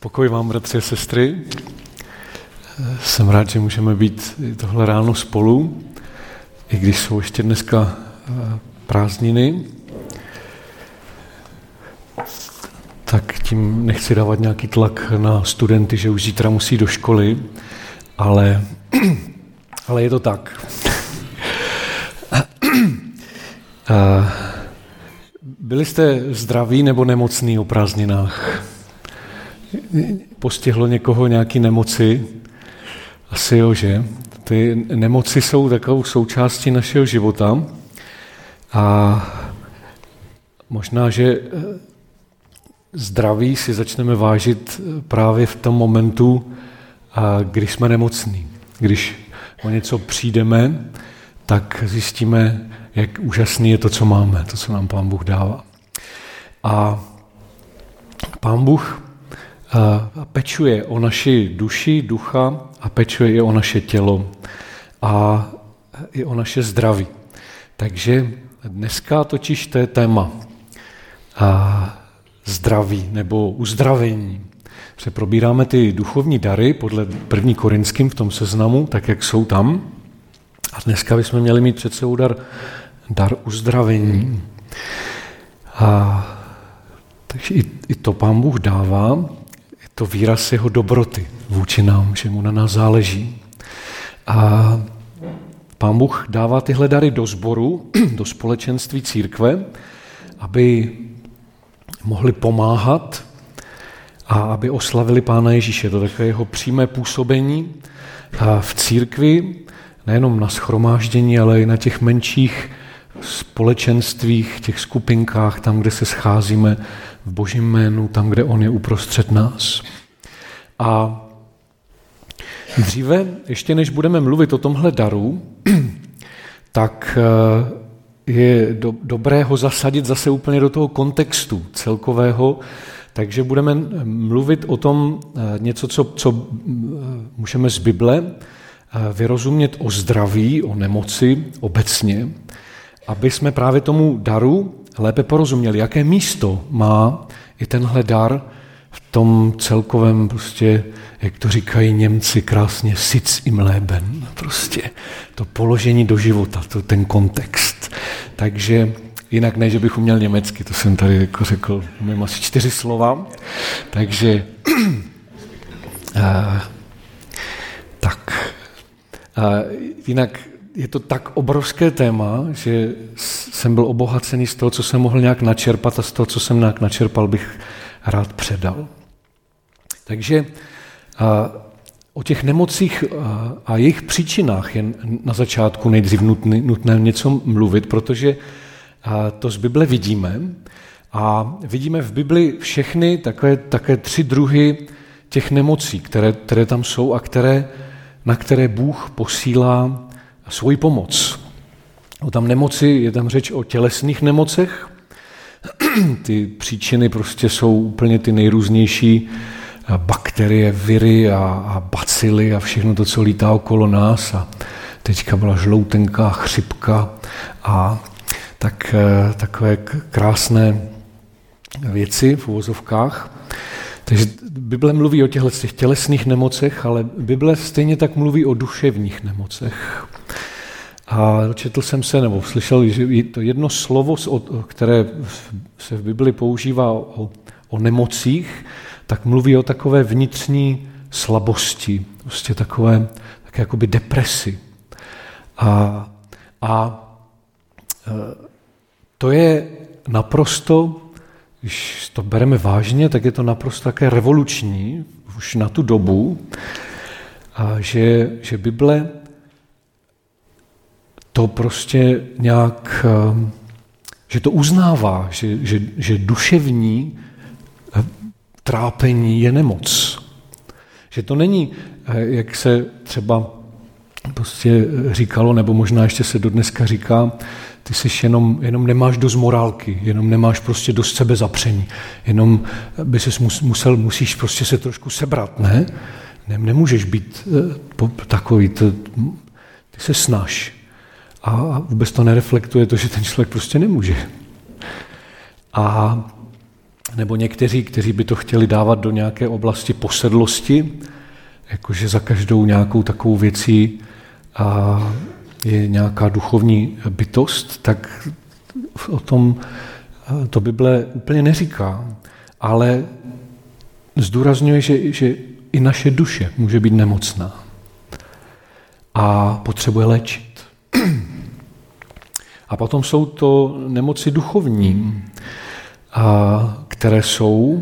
Pokoj vám, bratři a sestry. Jsem rád, že můžeme být tohle ráno spolu, i když jsou ještě dneska prázdniny. Tak tím nechci dávat nějaký tlak na studenty, že už zítra musí do školy, ale je to tak. Byli jste zdraví nebo nemocný o prázdninách? Postihlo někoho nějaký nemoci? Asi jo, že? Ty nemoci jsou takovou součástí našeho života a možná, že zdraví si začneme vážit právě v tom momentu, když jsme nemocní. Když o něco přijdeme, tak zjistíme, jak úžasný je to, co máme, to, co nám Pán Bůh dává. A Pán Bůh pečuje o naši duši, ducha a pečuje i o naše tělo a i o naše zdraví. Takže dneska totiž to je téma zdraví nebo uzdravení. Probíráme ty duchovní dary podle 1. Korinským v tom seznamu, tak jak jsou tam. A dneska bychom měli mít před sebou dar uzdravení. Takže i to Pán Bůh dává, je to výraz jeho dobroty vůči nám, že mu na nás záleží. A Pán Bůh dává tyhle dary do sboru, do společenství církve, aby mohli pomáhat a aby oslavili Pána Ježíše. To je takové jeho přímé působení v církvi, nejenom na shromáždění, ale i na těch menších společenstvích, těch skupinkách, tam, kde se scházíme v Božím jménu, tam, kde on je uprostřed nás. A dříve, ještě než budeme mluvit o tomhle daru, tak je dobré ho zasadit zase úplně do toho kontextu celkového, takže budeme mluvit o tom něco, co můžeme z Bible vyrozumět o zdraví, o nemoci obecně, aby jsme právě tomu daru lépe porozuměli, jaké místo má i tenhle dar v tom celkovém, prostě, jak to říkají Němci krásně, Sitz im Leben, prostě to položení do života, ten kontext. Takže jinak ne, že bych uměl německy, to jsem tady jako řekl, umím asi 4 slova, takže jinak je to tak obrovské téma, že jsem byl obohacený z toho, co jsem mohl nějak načerpat a z toho, co jsem nějak načerpal, bych rád předal. Takže o těch nemocích a jejich příčinách je na začátku nejdřív nutné něco mluvit, protože to z Bible vidíme a vidíme v Bibli všechny také 3 druhy těch nemocí, které tam jsou a na které Bůh posílá svoji pomoc. Tam nemoci, je tam řeč o tělesných nemocech. Ty příčiny prostě jsou úplně ty nejrůznější bakterie, viry a bacily a všechno to, co lítá okolo nás. A teďka byla žloutenka, chřipka a takové krásné věci v uvozovkách. Takže Bible mluví o těchto tělesných nemocech, ale Bible stejně tak mluví o duševních nemocech. A četl jsem se, nebo slyšel, že to jedno slovo, které se v Bibli používá o nemocích, tak mluví o takové vnitřní slabosti, prostě také jakoby depresi. A to je naprosto, když to bereme vážně, tak je to naprosto také revoluční už na tu dobu, že Bible to prostě nějak, že to uznává, že duševní trápení je nemoc. Že to není, jak se třeba prostě říkalo, nebo možná ještě se dodneska říká, ty jsi jenom nemáš dost morálky, jenom nemáš prostě dost sebezapření, jenom by ses musíš prostě se trošku sebrat, ne? Nemůžeš být takový, ty se snaž. A vůbec to nereflektuje to, že ten člověk prostě nemůže. A nebo někteří, kteří by to chtěli dávat do nějaké oblasti posedlosti, jakože za každou nějakou takovou věcí je nějaká duchovní bytost, tak o tom to Bible úplně neříká, ale zdůrazňuje, že i naše duše může být nemocná a potřebuje léčit. A potom jsou to nemoci duchovní, které jsou,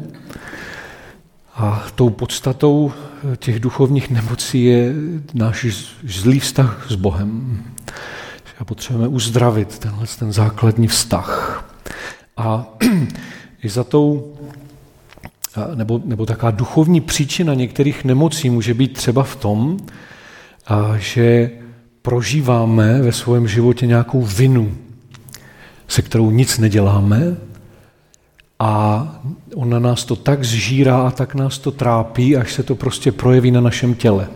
a tou podstatou těch duchovních nemocí je náš zlý vztah s Bohem. A potřebujeme uzdravit ten základní vztah. A i za tou, nebo taková duchovní příčina některých nemocí může být třeba v tom, že prožíváme ve svém životě nějakou vinu, se kterou nic neděláme, a ona nás to tak zžírá a tak nás to trápí, až se to prostě projeví na našem těle.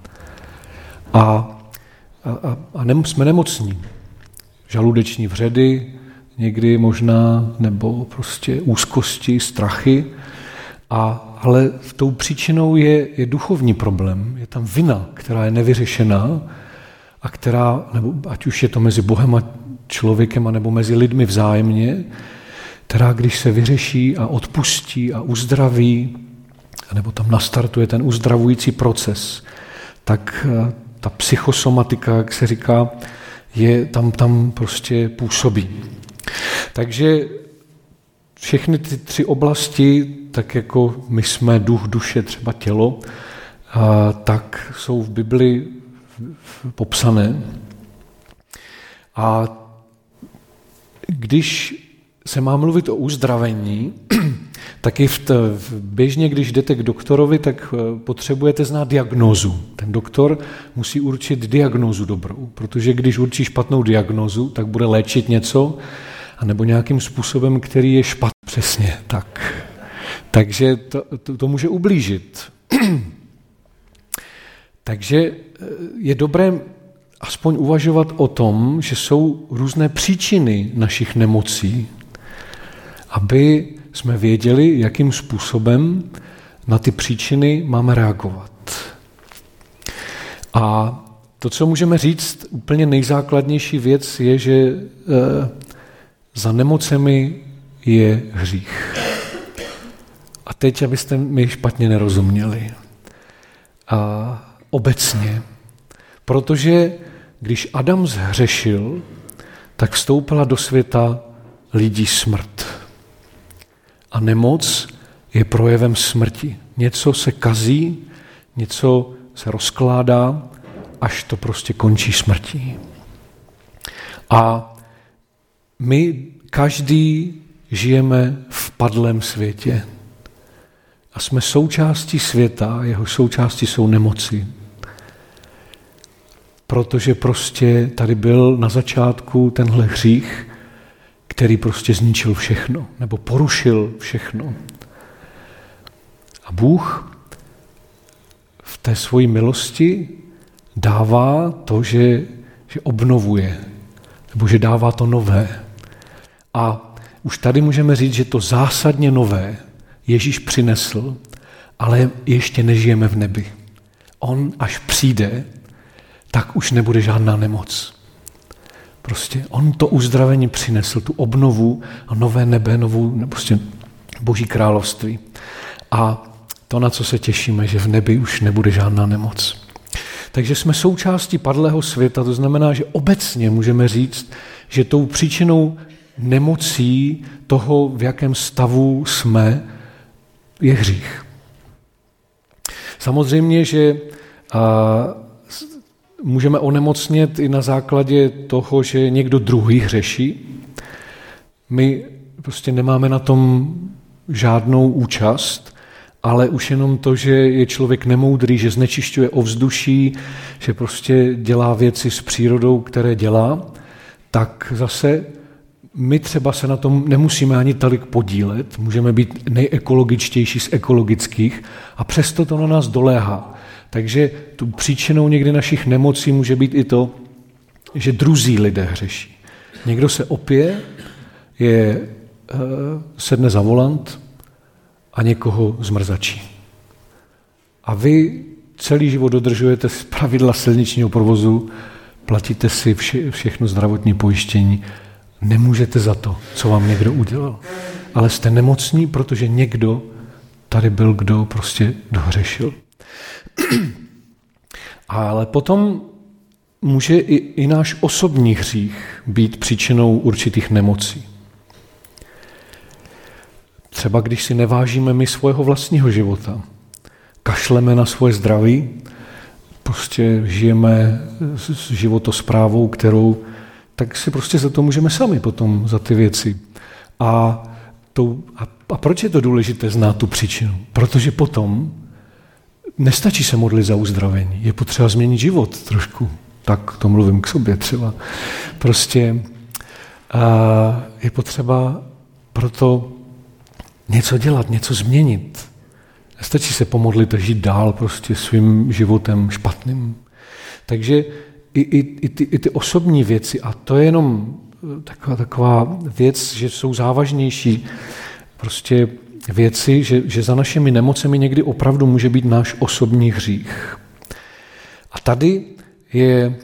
A jsme nemocní. Žaludeční vředy, někdy možná, nebo prostě úzkosti, strachy. Ale tou příčinou je duchovní problém. Je tam vina, která je nevyřešená a která, nebo ať už je to mezi Bohem a člověkem, nebo mezi lidmi vzájemně, která když se vyřeší a odpustí a uzdraví, nebo tam nastartuje ten uzdravující proces, tak ta psychosomatika, jak se říká, je tam prostě působí. Takže všechny ty 3 oblasti, tak jako my jsme duch, duše, třeba tělo, tak jsou v Bibli popsané. A když se má mluvit o uzdravení, tak i běžně, když jdete k doktorovi, tak potřebujete znát diagnózu. Ten doktor musí určit diagnózu dobrou, protože když určí špatnou diagnózu, tak bude léčit něco, anebo nějakým způsobem, který je špatný. Přesně tak. Takže to může ublížit. Takže je dobré aspoň uvažovat o tom, že jsou různé příčiny našich nemocí, aby jsme věděli, jakým způsobem na ty příčiny máme reagovat. A to, co můžeme říct, úplně nejzákladnější věc je, že za nemocemi je hřích. A teď, abyste mi špatně nerozuměli. Obecně. Protože když Adam zhřešil, tak vstoupila do světa lidí smrt. A nemoc je projevem smrti. Něco se kazí, něco se rozkládá, až to prostě končí smrtí. A my každý žijeme v padlém světě. A jsme součástí světa, jeho součástí jsou nemoci. Protože prostě tady byl na začátku tenhle hřích, který prostě zničil všechno, nebo porušil všechno. A Bůh v té svojí milosti dává to, že obnovuje, nebo že dává to nové. A už tady můžeme říct, že to zásadně nové Ježíš přinesl, ale ještě nežijeme v nebi. On, až přijde, tak už nebude žádná nemoc. Prostě on to uzdravení přinesl, tu obnovu a nové nebe, prostě Boží království. A to, na co se těšíme, že v nebi už nebude žádná nemoc. Takže jsme součástí padlého světa, to znamená, že obecně můžeme říct, že tou příčinou nemocí toho, v jakém stavu jsme, je hřích. Samozřejmě, že můžeme onemocnět i na základě toho, že někdo druhý hřeší. My prostě nemáme na tom žádnou účast, ale už jenom to, že je člověk nemoudrý, že znečišťuje ovzduší, že prostě dělá věci s přírodou, které dělá, tak zase my třeba se na tom nemusíme ani tolik podílet, můžeme být nejekologičtější z ekologických a přesto to na nás doléhá. Takže tu příčinou někdy našich nemocí může být i to, že druzí lidé hřeší. Někdo se opije, sedne za volant a někoho zmrzačí. A vy celý život dodržujete pravidla silničního provozu, platíte si všechno zdravotní pojištění, nemůžete za to, co vám někdo udělal. Ale jste nemocní, protože někdo tady byl, kdo prostě dohřešil. Ale potom může i náš osobní hřích být příčinou určitých nemocí. Třeba když si nevážíme my svého vlastního života, kašleme na svoje zdraví, prostě žijeme s životosprávou, tak si prostě za to můžeme sami potom, za ty věci. A proč je to důležité znát tu příčinu? Protože potom nestačí se modlit za uzdravení, je potřeba změnit život trošku. Tak to mluvím k sobě třeba. Prostě je potřeba proto něco dělat, něco změnit. Nestačí se pomodlit a žít dál prostě svým životem špatným. Takže i ty osobní věci, a to je jenom taková věc, že jsou závažnější prostě věci, že za našimi nemocemi někdy opravdu může být náš osobní hřích. A tady je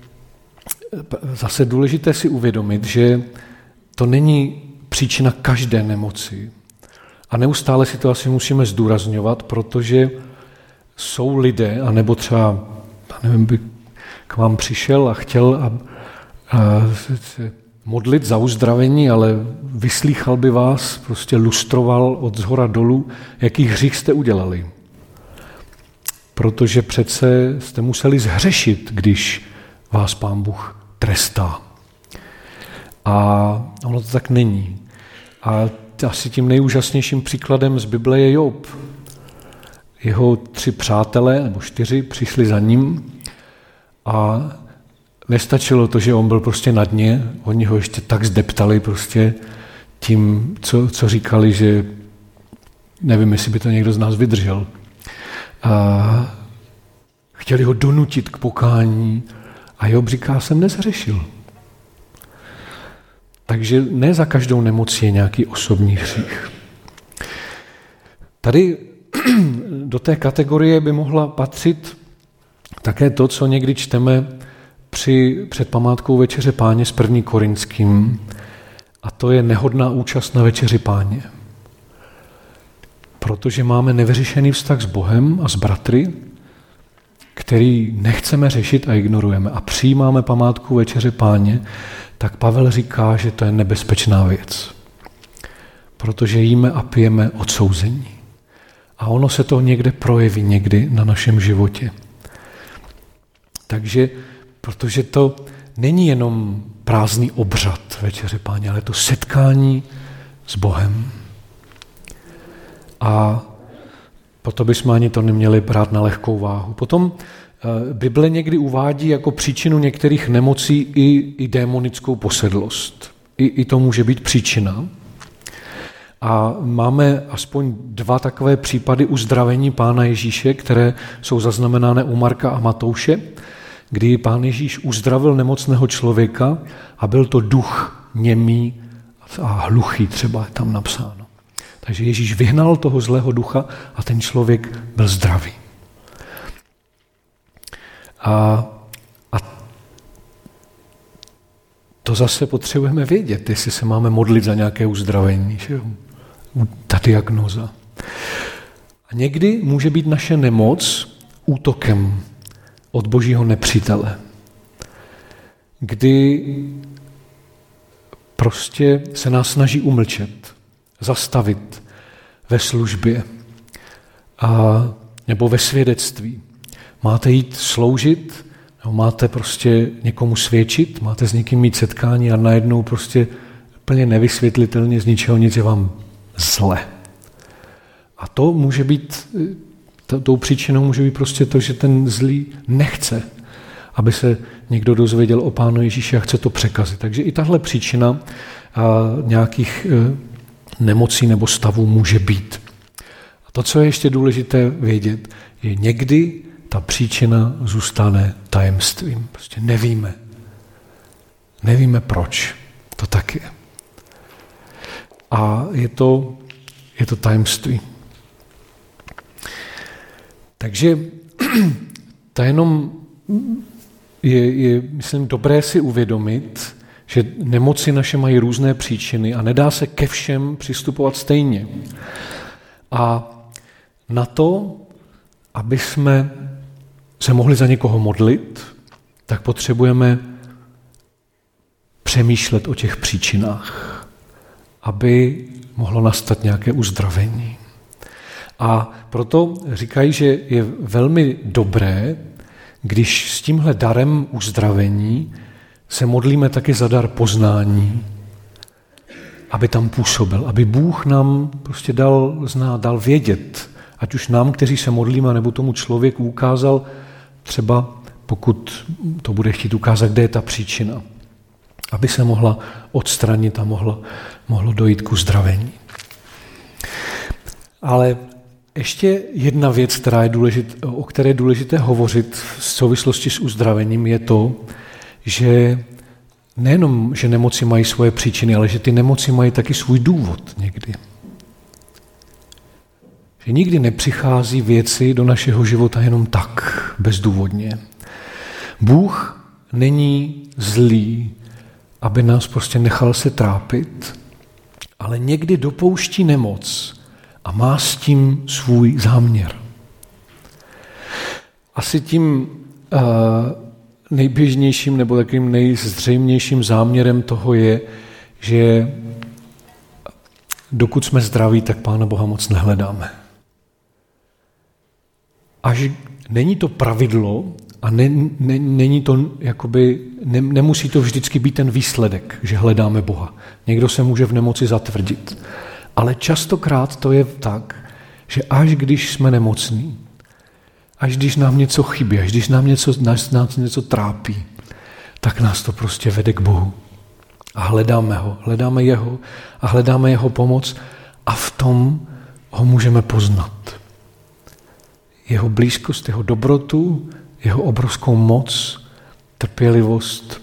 zase důležité si uvědomit, že to není příčina každé nemoci. A neustále si to asi musíme zdůrazňovat, protože jsou lidé, anebo třeba, by k vám přišel a chtěl se modlit za uzdravení, ale vyslýchal by vás, prostě lustroval od zhora dolů, jaký hřích jste udělali. Protože přece jste museli zhřešit, když vás Pán Bůh trestá. A ono to tak není. A asi tím nejúžasnějším příkladem z Bible je Job. Jeho 3 přátelé, nebo 4, přišli za ním a nestačilo to, že on byl prostě na dně, oni ho ještě tak zdeptali prostě tím, co říkali, že nevím, jestli by to někdo z nás vydržel. A chtěli ho donutit k pokání a Job říká, jsem nezhřešil. Takže ne za každou nemocí je nějaký osobní hřích. Tady do té kategorie by mohla patřit také to, co někdy čteme před památkou Večeře Páně s 1. Korinským, a to je nehodná účast na Večeři Páně. Protože máme nevyřešený vztah s Bohem a s bratry, který nechceme řešit a ignorujeme, a přijímáme památku Večeře Páně, tak Pavel říká, že to je nebezpečná věc. Protože jíme a pijeme odsouzení. A ono se to někde projeví, někdy na našem životě. Takže, protože to není jenom prázdný obřad Večeře Páně, ale to setkání s Bohem. A proto bychom ani to neměli brát na lehkou váhu. Potom Bible někdy uvádí jako příčinu některých nemocí i démonickou posedlost. I to může být příčina. A máme aspoň 2 takové případy uzdravení Pána Ježíše, které jsou zaznamenány u Marka a Matouše, kdy Pán Ježíš uzdravil nemocného člověka a byl to duch němý a hluchý, třeba je tam napsáno. Takže Ježíš vyhnal toho zlého ducha a ten člověk byl zdravý. A to zase potřebujeme vědět, jestli se máme modlit za nějaké uzdravení. Že? Ta diagnóza. A někdy může být naše nemoc útokem od božího nepřítele, kdy prostě se nás snaží umlčet, zastavit ve službě nebo ve svědectví. Máte jít sloužit, nebo máte prostě někomu svědčit, máte s někým mít setkání a najednou prostě úplně nevysvětlitelně z ničeho nic je vám zle. A to může být, tou příčinou může být prostě to, že ten zlý nechce, aby se někdo dozvěděl o Pánu Ježíši a chce to překazit. Takže i tahle příčina nějakých nemocí nebo stavů může být. A to, co je ještě důležité vědět, je někdy ta příčina zůstane tajemstvím. Prostě nevíme. Nevíme proč. To tak je. A je to tajemství. Takže to jenom je, myslím, dobré si uvědomit, že nemoci naše mají různé příčiny a nedá se ke všem přistupovat stejně. A na to, aby jsme se mohli za někoho modlit, tak potřebujeme přemýšlet o těch příčinách, aby mohlo nastat nějaké uzdravení. A proto říkají, že je velmi dobré, když s tímhle darem uzdravení se modlíme taky za dar poznání, aby tam působil, aby Bůh nám prostě dal vědět, ať už nám, kteří se modlíme, nebo tomu člověku ukázal, třeba pokud to bude chtít ukázat, kde je ta příčina, aby se mohla odstranit a mohlo dojít k uzdravení. Ale ještě jedna věc, o které je důležité hovořit v souvislosti s uzdravením, je to, že nejenom, že nemoci mají svoje příčiny, ale že ty nemoci mají taky svůj důvod někdy. Že nikdy nepřichází věci do našeho života jenom tak, bezdůvodně. Bůh není zlý, aby nás prostě nechal se trápit, ale někdy dopouští nemoc a má s tím svůj záměr. Asi tím nejběžnějším nebo takovým nejzřejmějším záměrem toho je, že dokud jsme zdraví, tak Pána Boha moc nehledáme. Až není to pravidlo a není to jakoby, nemusí to vždycky být ten výsledek, že hledáme Boha. Někdo se může v nemoci zatvrdit. Ale častokrát to je tak, že až když jsme nemocní, až když nám něco chybí, až když nás něco trápí, tak nás to prostě vede k Bohu. A hledáme jeho a hledáme jeho pomoc a v tom ho můžeme poznat. Jeho blízkost, jeho dobrotu, jeho obrovskou moc, trpělivost.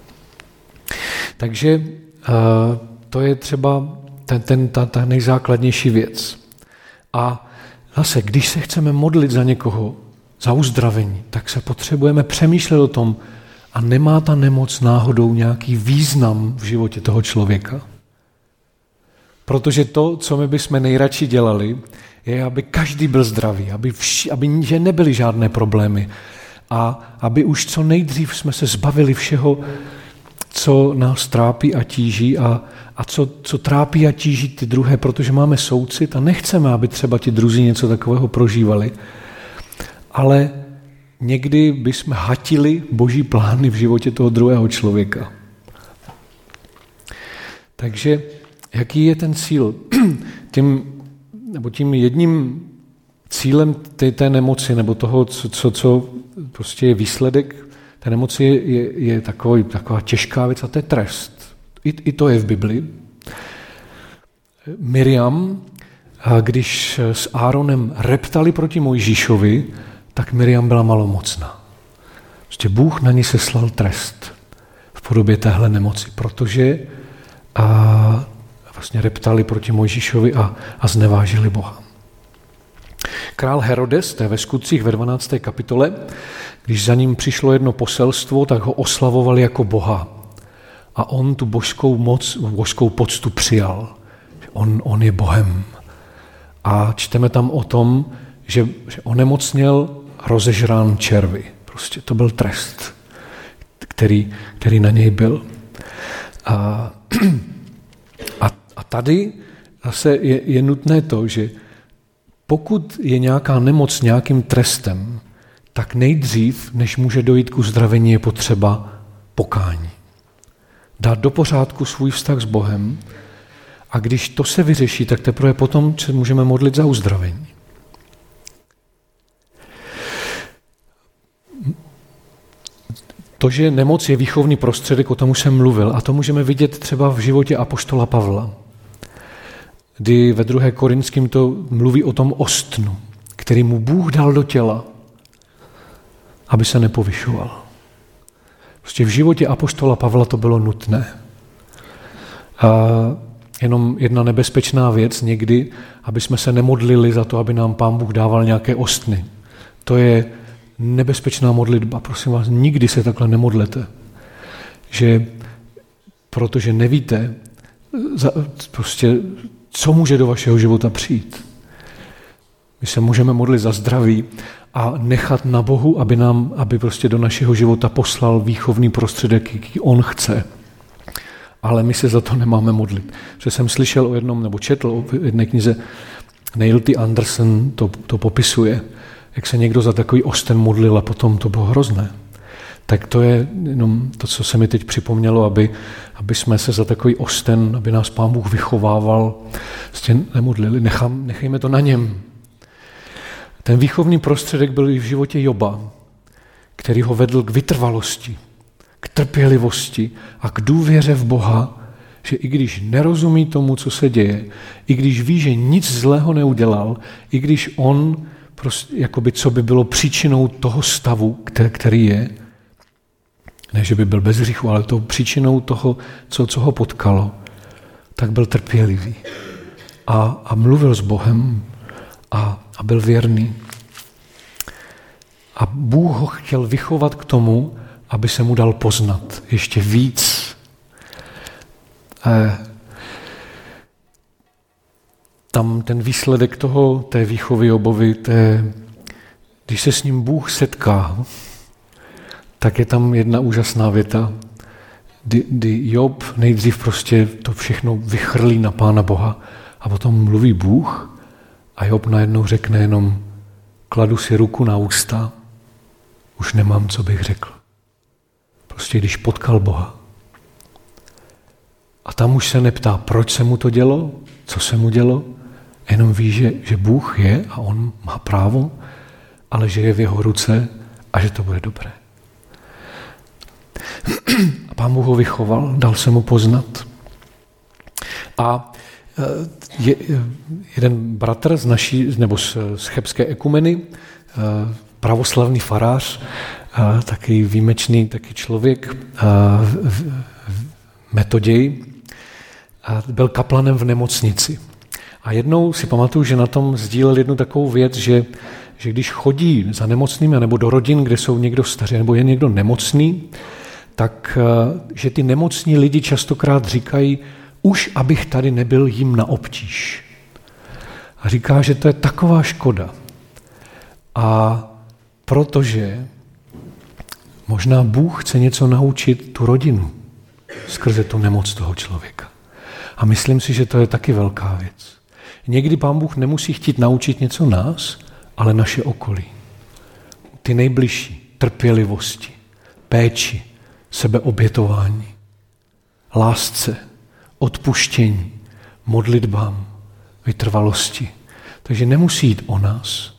Takže to je třeba ta nejzákladnější věc. A zase, když se chceme modlit za někoho, za uzdravení, tak se potřebujeme přemýšlet o tom, a nemá ta nemoc náhodou nějaký význam v životě toho člověka. Protože to, co my bychom nejradši dělali, je, aby každý byl zdravý, aby nebyly žádné problémy a aby už co nejdřív jsme se zbavili všeho, co nás trápí a tíží a co trápí a tíží ty druhé, protože máme soucit a nechceme, aby třeba ti druzí něco takového prožívali. Ale někdy bychom hatili Boží plány v životě toho druhého člověka. Takže jaký je ten cíl? Tím jedním cílem té nemoci, nebo toho, co prostě je výsledek té nemoci, je taková těžká věc, a to je trest. I to je v Biblii. Miriam, když s Áronem reptali proti Mojžíšovi, tak Miriam byla malomocná. Prostě Bůh na ní seslal trest v podobě téhle nemoci, protože vlastně reptali proti Mojžíšovi a znevážili Boha. Král Herodes, to je ve Skutcích ve 12. kapitole, když za ním přišlo jedno poselstvo, tak ho oslavovali jako Boha. A on tu božskou moc, božskou poctu přijal. On je Bohem. A čteme tam o tom, že onemocněl rozežrán červy. Prostě to byl trest, který na něj byl. A tady zase je nutné to, že pokud je nějaká nemoc nějakým trestem, tak nejdřív, než může dojít k uzdravení, je potřeba pokání. Dát do pořádku svůj vztah s Bohem a když to se vyřeší, tak teprve potom se můžeme modlit za uzdravení. To, že nemoc je výchovný prostředek, o tom už jsem mluvil, a to můžeme vidět třeba v životě apoštola Pavla, kdy ve 2. Korinským to mluví o tom ostnu, který mu Bůh dal do těla, aby se nepovyšoval. Prostě v životě apoštola Pavla to bylo nutné. A jenom jedna nebezpečná věc někdy, aby jsme se nemodlili za to, aby nám Pán Bůh dával nějaké ostny To je nebezpečná modlitba. Prosím vás, nikdy se takhle nemodlete. Protože nevíte, prostě, co může do vašeho života přijít. My se můžeme modlit za zdraví a nechat na Bohu, aby prostě do našeho života poslal výchovný prostředek, jaký on chce. Ale my se za to nemáme modlit. Že jsem slyšel o jednom, nebo četl o jedné knize, Neil T. Anderson to popisuje, jak se někdo za takový osten modlil a potom to bylo hrozné. Tak to je jenom to, co se mi teď připomnělo, aby jsme se za takový osten, aby nás Pán Bůh vychovával, prostě nemodlili. Nechejme to na něm. Ten výchovný prostředek byl i v životě Joba, který ho vedl k vytrvalosti, k trpělivosti a k důvěře v Boha, že i když nerozumí tomu, co se děje, i když ví, že nic zlého neudělal, i když on, prostě, jakoby, co by bylo příčinou toho stavu, který je, ne, že by byl bez hříchu, ale tou příčinou toho, co ho potkalo, tak byl trpělivý. A mluvil s Bohem a byl věrný. A Bůh ho chtěl vychovat k tomu, aby se mu dal poznat ještě víc. Tam ten výsledek té výchovy Jobovi, když se s ním Bůh setká, tak je tam jedna úžasná věta, kdy Job nejdřív prostě to všechno vychrlí na Pána Boha a potom mluví Bůh a Job najednou řekne jenom, kladu si ruku na ústa, už nemám, co bych řekl. Prostě když potkal Boha. A tam už se neptá, proč se mu to dělo, co se mu dělo, jenom ví, že Bůh je a on má právo, ale že je v jeho ruce a že to bude dobré. A Pán Bůh ho vychoval, dal se mu poznat. A jeden bratr z chebské ekumeny, pravoslavný farář, taky výjimečný taky člověk, Metoděj, byl kaplanem v nemocnici. A jednou si pamatuju, že na tom sdílel jednu takovou věc, že když chodí za nemocnými nebo do rodin, kde jsou někdo staří nebo je někdo nemocný, tak že ty nemocní lidi častokrát říkají, už abych tady nebyl jim na obtíž. A říká, že to je taková škoda. A protože možná Bůh chce něco naučit tu rodinu skrze tu nemoc toho člověka. A myslím si, že to je taky velká věc. Někdy Pán Bůh nemusí chtít naučit něco nás, ale naše okolí. Ty nejbližší, trpělivosti, péči, sebeobětování, lásce, odpuštění, modlitbám, vytrvalosti. Takže nemusí jít o nás.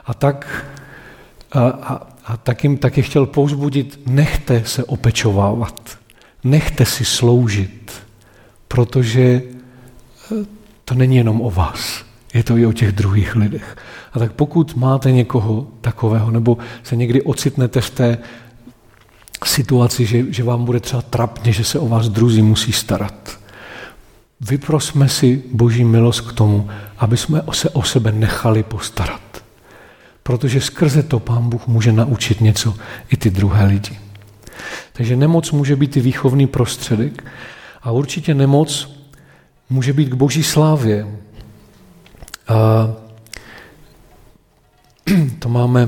A tak jim taky chtěl povzbudit, nechte se opečovávat, nechte si sloužit, protože to není jenom o vás, je to i o těch druhých lidech. A tak pokud máte někoho takového, nebo se někdy ocitnete v té situaci, že vám bude třeba trapně, že se o vás druzí musí starat, vyprosme si Boží milost k tomu, aby jsme se o sebe nechali postarat. Protože skrze to Pán Bůh může naučit něco i ty druhé lidi. Takže nemoc může být i výchovný prostředek a určitě nemoc může být k Boží slávě. A to máme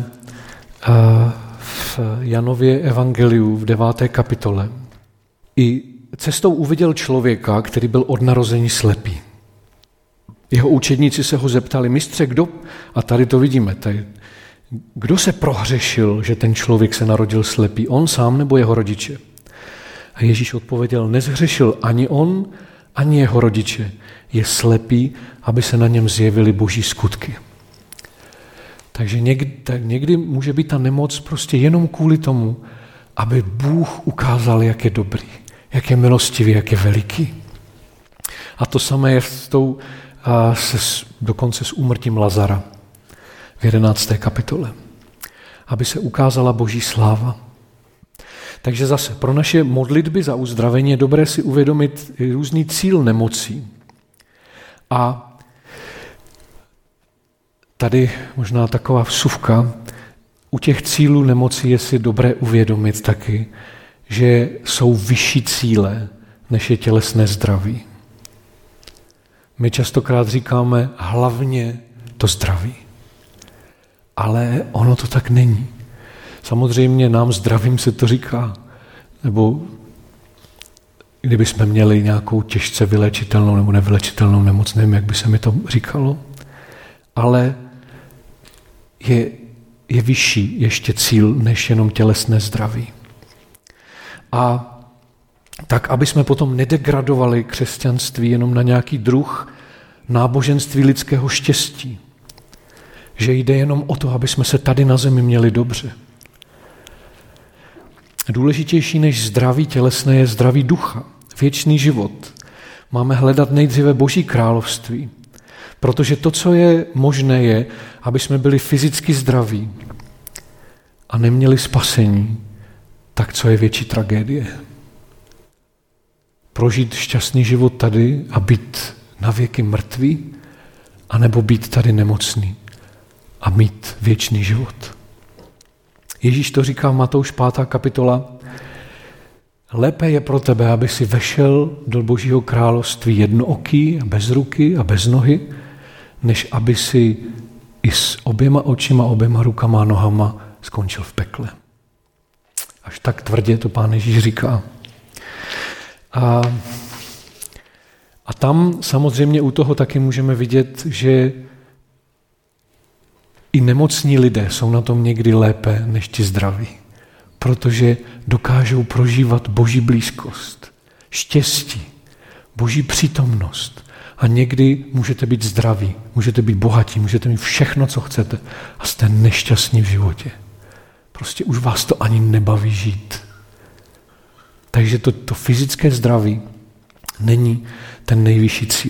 v Janově evangeliu v 9. kapitole. I cestou uviděl člověka, který byl od narození slepý. Jeho učedníci se ho zeptali, mistře, kdo? A tady to vidíme. Kdo se prohřešil, že ten člověk se narodil slepý? On sám nebo jeho rodiče? A Ježíš odpověděl, nezhřešil ani on, ani jeho rodiče. Je slepý, aby se na něm zjevily Boží skutky. Takže někdy může být ta nemoc prostě jenom kvůli tomu, aby Bůh ukázal, jak je dobrý, jak je milostivý, jak je veliký. A to samé je dokonce s úmrtím Lazara v 11. kapitole. Aby se ukázala Boží sláva. Takže zase pro naše modlitby za uzdravení je dobré si uvědomit různý cíl nemocí. A tady možná taková vsuvka. u těch cílů nemoci je si dobré uvědomit taky, že jsou vyšší cíle, než je tělesné zdraví. My častokrát říkáme hlavně to zdraví. Ale ono to tak není. Samozřejmě nám zdravím se to říká. Nebo kdybychom měli nějakou těžce vylečitelnou nebo nevylečitelnou nemoc, nevím, jak by se mi to říkalo. Ale je vyšší ještě cíl, než jenom tělesné zdraví. A tak, aby jsme potom nedegradovali křesťanství jenom na nějaký druh náboženství lidského štěstí. Že jde jenom o to, aby jsme se tady na zemi měli dobře. Důležitější než zdraví tělesné je zdraví ducha, věčný život. Máme hledat nejdříve Boží království, protože to, co je možné, je, aby jsme byli fyzicky zdraví a neměli spasení, tak co je větší tragédie? Prožít šťastný život tady a být na věky mrtvý, anebo být tady nemocný a mít věčný život. Ježíš to říká v Matouš 5. kapitola. Lépe je pro tebe, aby si vešel do Božího království jednooký, bez ruky a bez nohy, než aby si i s oběma očima, oběma rukama a nohama skončil v pekle. Až tak tvrdě to Pán Ježíš říká. A tam samozřejmě u toho taky můžeme vidět, že i nemocní lidé jsou na tom někdy lépe než ti zdraví, protože dokážou prožívat Boží blízkost, štěstí, Boží přítomnost. A někdy můžete být zdraví, můžete být bohatí, můžete mít všechno, co chcete a jste nešťastní v životě. Prostě už vás to ani nebaví žít. Takže to fyzické zdraví není ten nejvyšší cíl.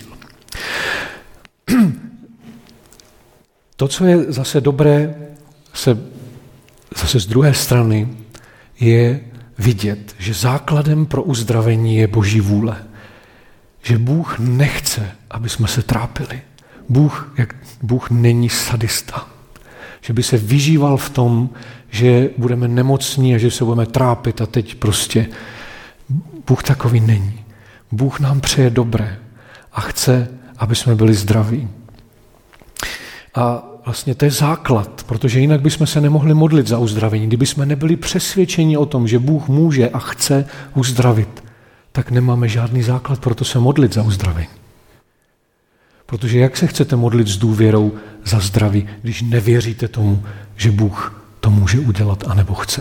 To, co je zase dobré, zase z druhé strany, je vidět, že základem pro uzdravení je Boží vůle. Že Bůh nechce, aby jsme se trápili. Bůh není sadista. Že by se vyžíval v tom, že budeme nemocní a že se budeme trápit a teď prostě Bůh takový není. Bůh nám přeje dobré a chce, aby jsme byli zdraví. A vlastně to je základ, protože jinak bychom se nemohli modlit za uzdravení. Kdyby jsme nebyli přesvědčeni o tom, že Bůh může a chce uzdravit, tak nemáme žádný základ pro to se modlit za uzdravení. Protože jak se chcete modlit s důvěrou za zdraví, když nevěříte tomu, že Bůh to může udělat anebo chce?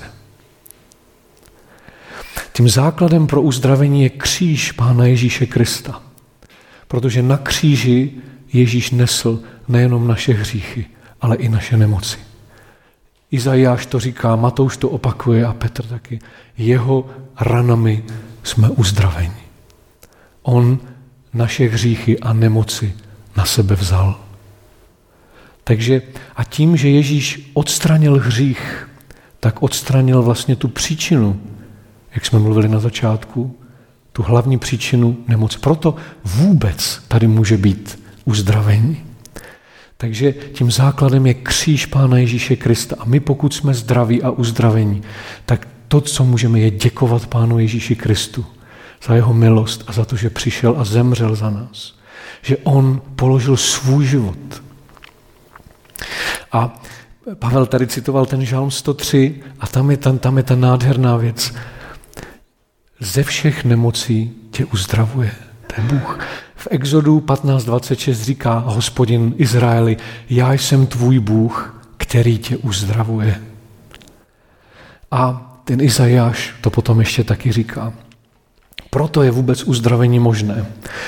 Tím základem pro uzdravení je kříž Pána Ježíše Krista. Protože na kříži Ježíš nesl nejenom naše hříchy, ale i naše nemoci. Izajáš to říká, Matouš to opakuje a Petr taky. Jeho ranami jsme uzdraveni. On naše hříchy a nemoci na sebe vzal. Takže a tím, že Ježíš odstranil hřích, tak odstranil vlastně tu příčinu, jak jsme mluvili na začátku, tu hlavní příčinu nemoci. Proto vůbec tady může být uzdravení. Takže tím základem je kříž Pána Ježíše Krista. A my, pokud jsme zdraví a uzdravení, tak to, co můžeme, je děkovat Pánu Ježíši Kristu za jeho milost a za to, že přišel a zemřel za nás. Že on položil svůj život. A Pavel tady citoval ten žalm 103 a tam je ta nádherná věc. Ze všech nemocí tě uzdravuje. To je Bůh. V Exodu 15:26 říká Hospodin Izraeli, já jsem tvůj Bůh, který tě uzdravuje. A ten Izajáš to potom ještě taky říká. Proto je vůbec uzdravení možné.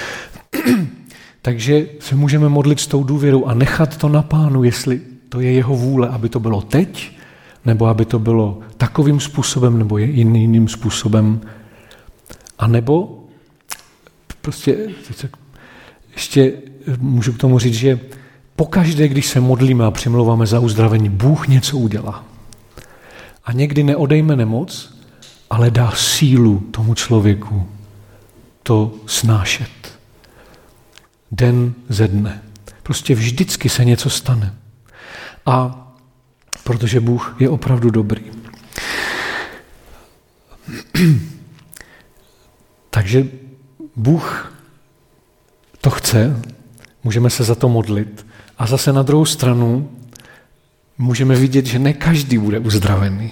Takže se můžeme modlit s tou důvěrou a nechat to na Pánu, jestli to je jeho vůle, aby to bylo teď, nebo aby to bylo takovým způsobem, nebo jiným způsobem. A nebo prostě ještě můžu k tomu říct, že pokaždé, když se modlíme a přimlouváme za uzdravení, Bůh něco udělá. A někdy neodejme nemoc, ale dá sílu tomu člověku to snášet. Den ze dne. Prostě vždycky se něco stane. A protože Bůh je opravdu dobrý. Takže Bůh to chce, můžeme se za to modlit. A zase na druhou stranu můžeme vidět, že ne každý bude uzdravený.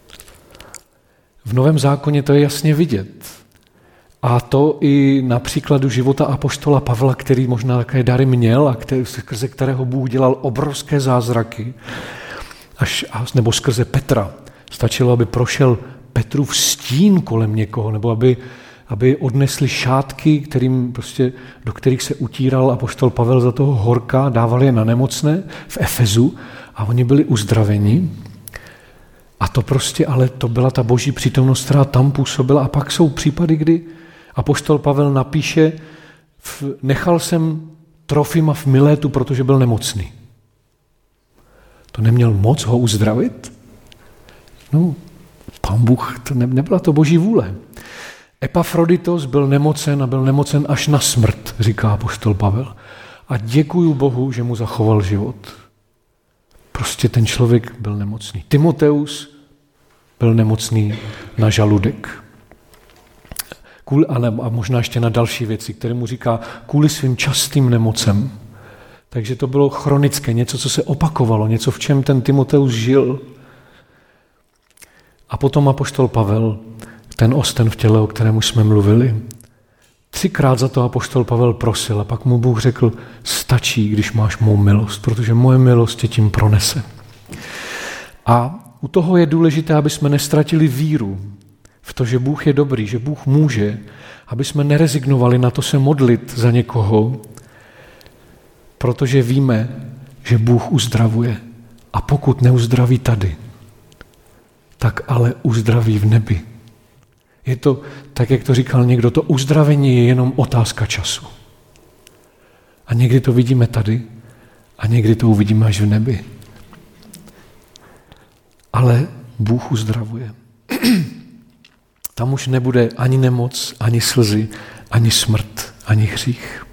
V Novém zákoně to je jasně vidět. A to i na příkladu života apoštola Pavla, který možná také dary měl a skrze kterého Bůh dělal obrovské zázraky, nebo skrze Petra. Stačilo, aby prošel Petrův stín kolem někoho, nebo aby odnesli šátky, do kterých se utíral apoštol Pavel za toho horka, dávali je na nemocné v Efezu a oni byli uzdraveni. A to ale to byla ta boží přítomnost, která tam působila. A pak jsou případy, kdy apoštol Pavel napíše, nechal jsem Trofima v Milétu, protože byl nemocný. To neměl moc ho uzdravit? No, Pán Bůh, nebyla to boží vůle. Epafroditos byl nemocen až na smrt, říká apoštol Pavel. A děkuju Bohu, že mu zachoval život. Prostě ten člověk byl nemocný. Timoteus byl nemocný na žaludek. A možná ještě na další věci, které mu říká kvůli svým častým nemocem. Takže to bylo chronické, něco, co se opakovalo, něco, v čem ten Timoteus žil. A potom apoštol Pavel, ten osten v těle, o kterém už jsme mluvili. 3krát za to apoštol Pavel prosil a pak mu Bůh řekl, stačí, když máš mou milost, protože moje milost tě tím pronese. A u toho je důležité, aby jsme nestratili víru v to, že Bůh je dobrý, že Bůh může, aby jsme nerezignovali na to se modlit za někoho, protože víme, že Bůh uzdravuje. A pokud neuzdraví tady, tak ale uzdraví v nebi. Je to, tak jak to říkal někdo, to uzdravení je jenom otázka času. A někdy to vidíme tady a někdy to uvidíme až v nebi. Ale Bůh uzdravuje. Tam už nebude ani nemoc, ani slzy, ani smrt, ani hřích.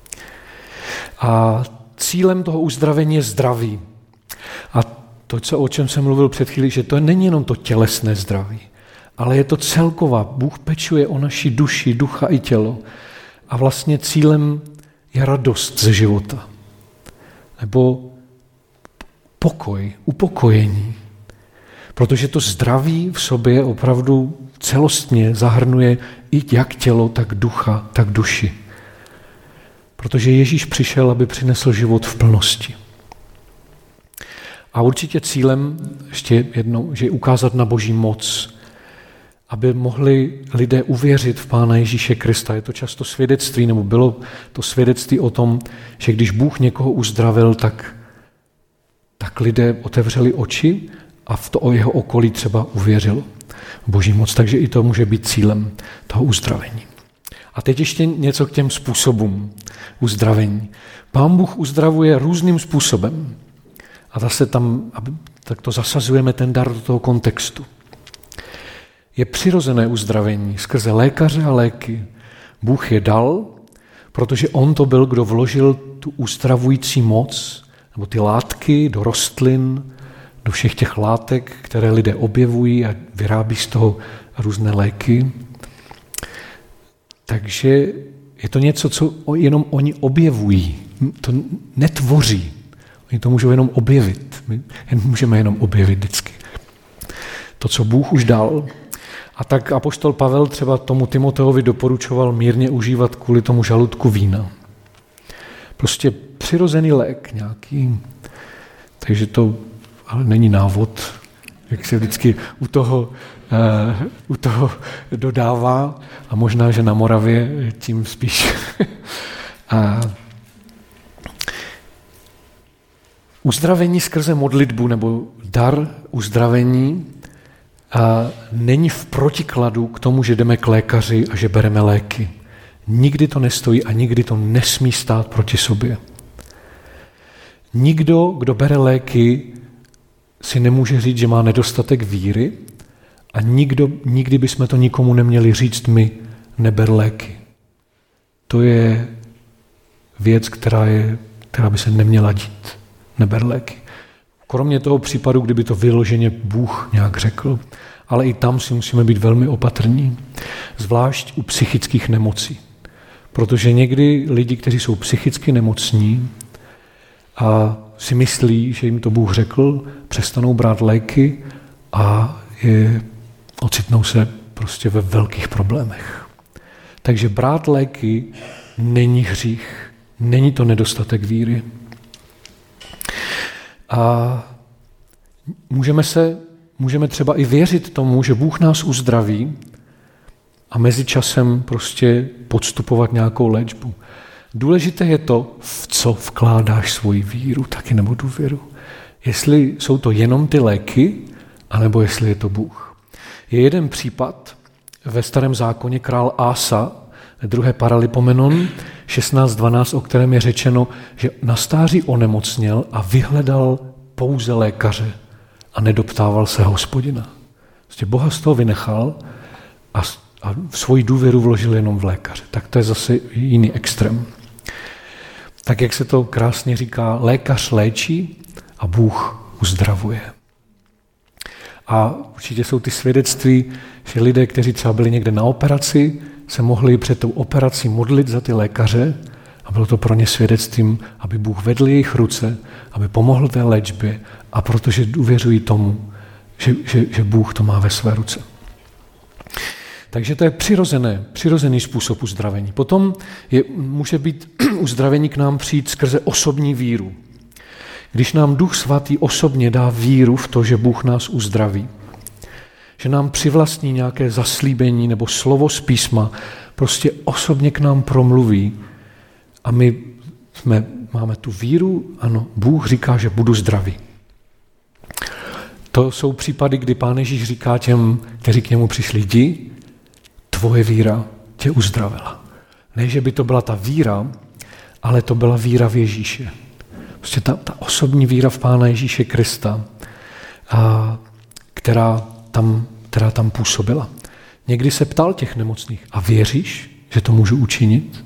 A cílem toho uzdravení je zdraví. A to, o čem jsem mluvil před chvílí, že to není jenom to tělesné zdraví, ale je to celková. Bůh pečuje o naši duši, ducha i tělo. A vlastně cílem je radost ze života. Nebo pokoj, upokojení. Protože to zdraví v sobě opravdu celostně zahrnuje i jak tělo, tak ducha, tak duši. Protože Ježíš přišel, aby přinesl život v plnosti. A určitě cílem, ještě jednou, že je ukázat na Boží moc, aby mohli lidé uvěřit v Pána Ježíše Krista. Je to často svědectví, nebo bylo to svědectví o tom, že když Bůh někoho uzdravil, tak lidé otevřeli oči a v to o jeho okolí třeba uvěřilo Boží moc. Takže i to může být cílem toho uzdravení. A teď ještě něco k těm způsobům uzdravení. Pán Bůh uzdravuje různým způsobem. A zase tam, tak to zasazujeme ten dar do toho kontextu. Je přirozené uzdravení skrze lékaře a léky. Bůh je dal, protože on to byl, kdo vložil tu uzdravující moc, nebo ty látky do rostlin, do všech těch látek, které lidé objevují a vyrábí z toho různé léky. Takže je to něco, co jenom oni objevují. To netvoří. Oni to můžou jenom objevit. My můžeme jenom objevit vždycky. To, co Bůh už dal. A tak apoštol Pavel třeba tomu Timoteovi doporučoval mírně užívat kvůli tomu žaludku vína. Prostě přirozený lék nějaký. Takže to ale není návod, jak se vždycky u toho dodává. A možná, že na Moravě tím spíš. Uzdravení skrze modlitbu nebo dar uzdravení není v protikladu k tomu, že jdeme k lékaři a že bereme léky. Nikdy to nestojí a nikdy to nesmí stát proti sobě. Nikdo, kdo bere léky, si nemůže říct, že má nedostatek víry a nikdy bychom to nikomu neměli říct, my neber léky. To je věc, která by se neměla dít. Neber léky. Kromě toho případu, kdyby to vyloženě Bůh nějak řekl, ale i tam si musíme být velmi opatrní, zvlášť u psychických nemocí. Protože někdy lidi, kteří jsou psychicky nemocní a si myslí, že jim to Bůh řekl, přestanou brát léky a ocitnou se prostě ve velkých problémech. Takže brát léky není hřích, není to nedostatek víry. A můžeme třeba i věřit tomu, že Bůh nás uzdraví a mezi časem prostě podstupovat nějakou léčbu. Důležité je to, v co vkládáš svoji víru, taky nebo důvěru. Jestli jsou to jenom ty léky, anebo jestli je to Bůh. Je jeden případ ve Starém zákoně, král Ása, 2. Paralipomenon 16:12, o kterém je řečeno, že na stáří onemocněl a vyhledal pouze lékaře a nedoptával se Hospodina. Prostě Boha z toho vynechal a svoji důvěru vložil jenom v lékaře. Tak to je zase jiný extrém. Tak jak se to krásně říká, lékař léčí a Bůh uzdravuje. A určitě jsou ty svědectví, že lidé, kteří třeba byli někde na operaci, se mohli před tou operací modlit za ty lékaře a bylo to pro ně svědectvím, aby Bůh vedl jejich ruce, aby pomohl té léčbě a protože důvěřují tomu, že Bůh to má ve své ruce. Takže to je přirozený způsob uzdravení. Potom může být uzdravení k nám přijít skrze osobní víru. Když nám Duch Svatý osobně dá víru v to, že Bůh nás uzdraví, že nám přivlastní nějaké zaslíbení nebo slovo z písma, prostě osobně k nám promluví a my máme tu víru, ano, Bůh říká, že budu zdravý. To jsou případy, kdy Pán Ježíš říká těm, kteří k němu přišli, jdi, tvoje víra tě uzdravila. Ne, že by to byla ta víra, ale to byla víra v Ježíše. Prostě ta osobní víra v Pána Ježíše Krista, která tam působila. Někdy se ptal těch nemocných, a věříš, že to můžu učinit?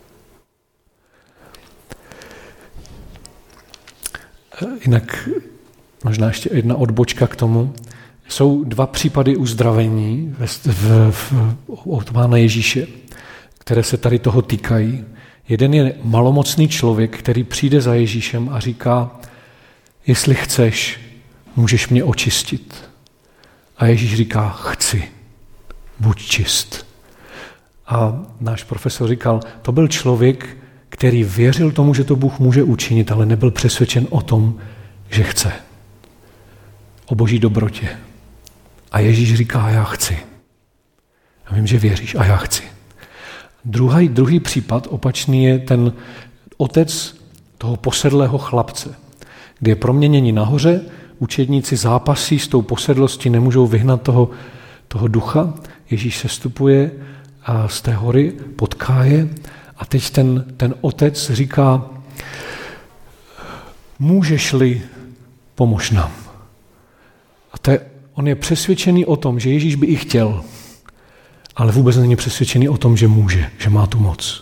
Jinak možná ještě jedna odbočka k tomu. Jsou 2 případy uzdravení od Pána Ježíše, které se tady toho týkají. Jeden je malomocný člověk, který přijde za Ježíšem a říká, jestli chceš, můžeš mě očistit. A Ježíš říká, chci, buď čist. A náš profesor říkal, to byl člověk, který věřil tomu, že to Bůh může učinit, ale nebyl přesvědčen o tom, že chce. O Boží dobrotě. A Ježíš říká, já chci. Já vím, že věříš a já chci. Druhý případ opačný je ten otec toho posedlého chlapce, kdy je proměnění nahoře, učedníci zápasí s tou posedlostí, nemůžou vyhnat toho ducha. Ježíš sestupuje z té hory, potká je a teď ten otec říká, můžeš-li, pomož nám. A on je přesvědčený o tom, že Ježíš by i chtěl, ale vůbec není přesvědčený o tom, že může, že má tu moc.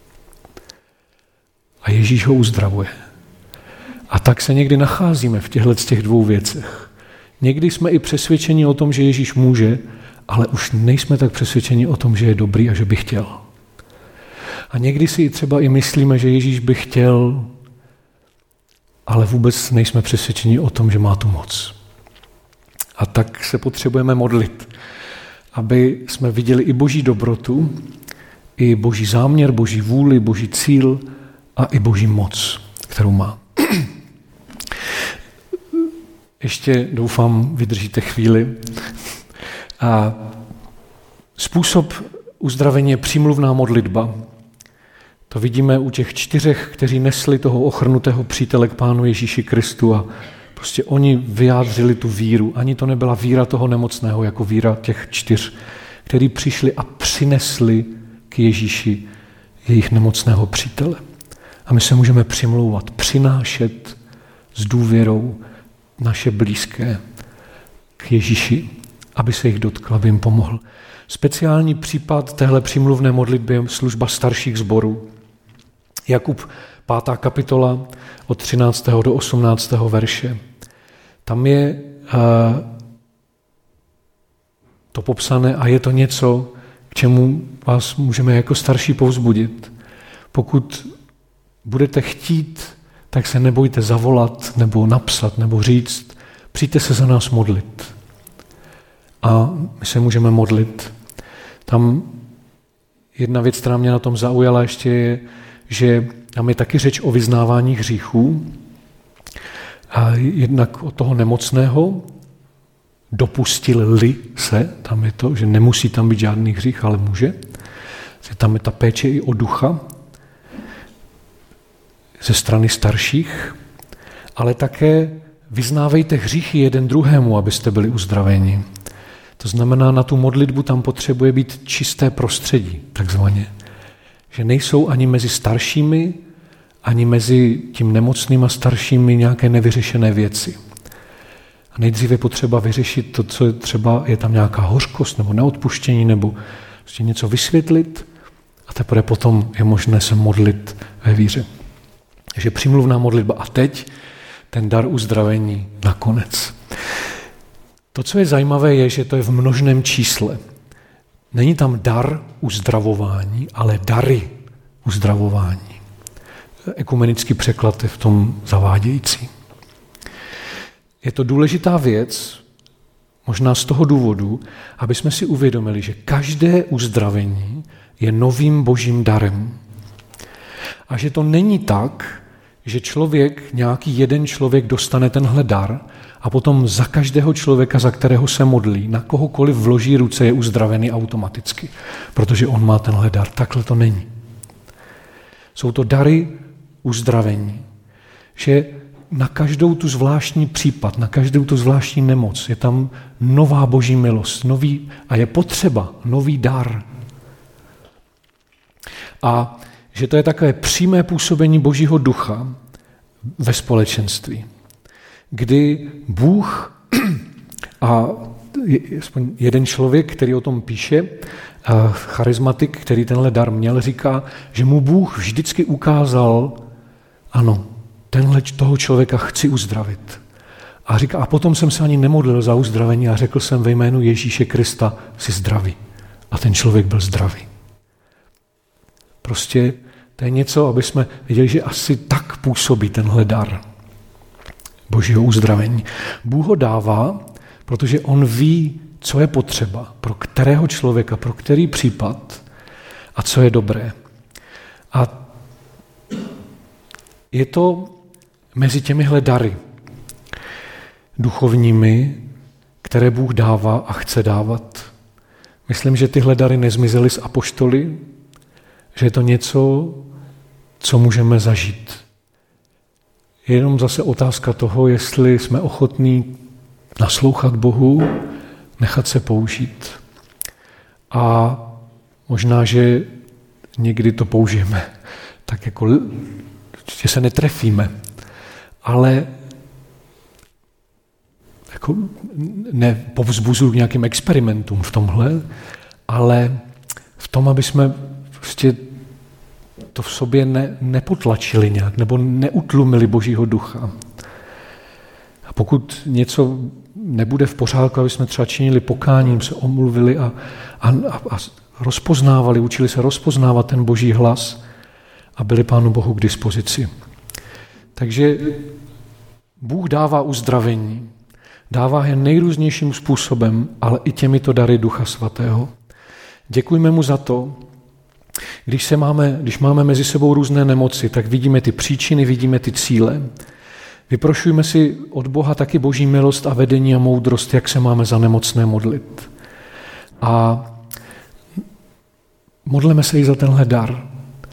A Ježíš ho uzdravuje. A tak se někdy nacházíme v těch 2 věcech. Někdy jsme i přesvědčeni o tom, že Ježíš může, ale už nejsme tak přesvědčeni o tom, že je dobrý a že by chtěl. A někdy si třeba i myslíme, že Ježíš by chtěl, ale vůbec nejsme přesvědčeni o tom, že má tu moc. A tak se potřebujeme modlit, aby jsme viděli i Boží dobrotu, i Boží záměr, Boží vůli, Boží cíl a i Boží moc, kterou má. Ještě doufám, vydržíte chvíli. A způsob uzdravení je přímluvná modlitba. To vidíme u těch 4, kteří nesli toho ochrnutého přítele k Pánu Ježíši Kristu a prostě oni vyjádřili tu víru. Ani to nebyla víra toho nemocného, jako víra těch 4, kteří přišli a přinesli k Ježíši jejich nemocného přítele. A my se můžeme přimlouvat, přinášet s důvěrou naše blízké k Ježíši, aby se jich dotkl, aby jim pomohl. Speciální případ téhle přímluvné modlitby je služba starších sborů. Jakub 5. kapitola od 13. do 18. verše. tam je to popsané a je to něco, k čemu vás můžeme jako starší povzbudit. Pokud budete chtít, tak se nebojte zavolat nebo napsat nebo říct, přijďte se za nás modlit. A my se můžeme modlit. Tam jedna věc, která mě na tom zaujala ještě je, že tam je taky řeč o vyznávání hříchů. A jednak od toho nemocného dopustil-li se, tam je to, že nemusí tam být žádný hřích, ale může. Tam je ta péče i o ducha ze strany starších, ale také vyznávejte hříchy jeden druhému, abyste byli uzdraveni. To znamená, na tu modlitbu tam potřebuje být čisté prostředí, takzvaně. Že nejsou ani mezi staršími, ani mezi tím nemocným a staršími nějaké nevyřešené věci. A nejdříve potřeba vyřešit to, co je třeba, je tam nějaká hořkost nebo neodpuštění, nebo prostě něco vysvětlit a teprve potom je možné se modlit ve víře. Takže přímluvná modlitba a teď ten dar uzdravení nakonec. To, co je zajímavé, je, že to je v množném čísle. Není tam dar uzdravování, ale dary uzdravování. Ekumenický překlad je v tom zavádějící. Je to důležitá věc, možná z toho důvodu, aby jsme si uvědomili, že každé uzdravení je novým božím darem. A že to není tak, že nějaký jeden člověk dostane tenhle dar a potom za každého člověka, za kterého se modlí, na kohokoliv vloží ruce, je uzdravený automaticky, protože on má tenhle dar. Takhle to není. Jsou to dary uzdravení, že na každou tu zvláštní případ, na každou tu zvláštní nemoc je tam nová boží milost, a je potřeba nový dar. A že to je takové přímé působení Božího ducha ve společenství, kdy Bůh a aspoň jeden člověk, který o tom píše, charismatik, který tenhle dar měl, říká, že mu Bůh vždycky ukázal, ano, toho člověka chci uzdravit. A říká, a potom jsem se ani nemodlil za uzdravení a řekl jsem ve jménu Ježíše Krista, jsi zdravý. A ten člověk byl zdravý. Prostě to je něco, aby jsme viděli, že asi tak působí tenhle dar Božího uzdravení. Bůh ho dává, protože on ví, co je potřeba, pro kterého člověka, pro který případ a co je dobré. A je to mezi těmihle dary duchovními, které Bůh dává a chce dávat. Myslím, že tyhle dary nezmizely z apoštoly, že je to něco, co můžeme zažít. Je jenom zase otázka toho, jestli jsme ochotní naslouchat Bohu, nechat se použít. A možná, že někdy to použijeme, tak jako, že se netrefíme, ale jako nepovzbuzuji k nějakým experimentům v tomhle, ale v tom, aby jsme prostě to v sobě nepotlačili nějak, nebo neutlumili Božího ducha. A pokud něco nebude v pořádku, aby jsme třeba činili pokáním, se omluvili a rozpoznávali, učili se rozpoznávat ten Boží hlas a byli Pánu Bohu k dispozici. Takže Bůh dává uzdravení, dává je nejrůznějším způsobem, ale i těmito dary Ducha Svatého. Děkujme mu za to, když máme mezi sebou různé nemoci, tak vidíme ty příčiny, vidíme ty cíle. Vyprošujme si od Boha taky Boží milost a vedení a moudrost, jak se máme za nemocné modlit. A modleme se i za tenhle dar.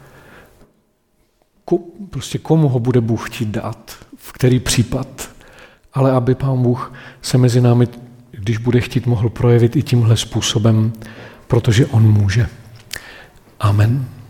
Prostě komu ho bude Bůh chtít dát, v který případ. Ale aby Pán Bůh se mezi námi, když bude chtít, mohl projevit i tímhle způsobem, protože on může. Amen.